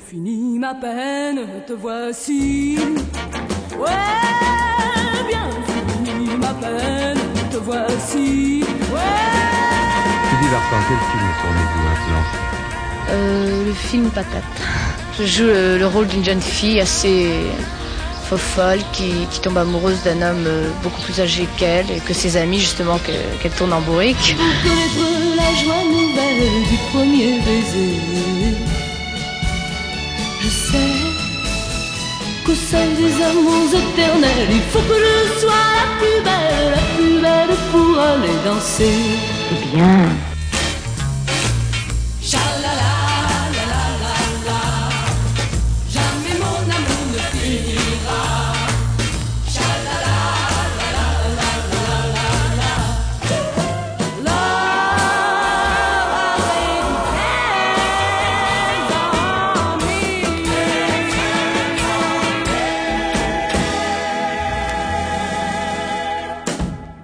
fini ma peine, te voici. Ouais, bien fini ma peine, te voici. Ouais. Sylvie Vartan, quel film tournez-vous influencé? Le film Patate. Je joue le rôle d'une jeune fille assez folle qui tombe amoureuse d'un homme beaucoup plus âgé qu'elle et que ses amis justement qu'elle tourne en bourrique. Pour connaître la joie nouvelle du premier baiser, je sais qu'au sein des amours éternels, il faut que je sois la plus belle pour aller danser. Eh bien,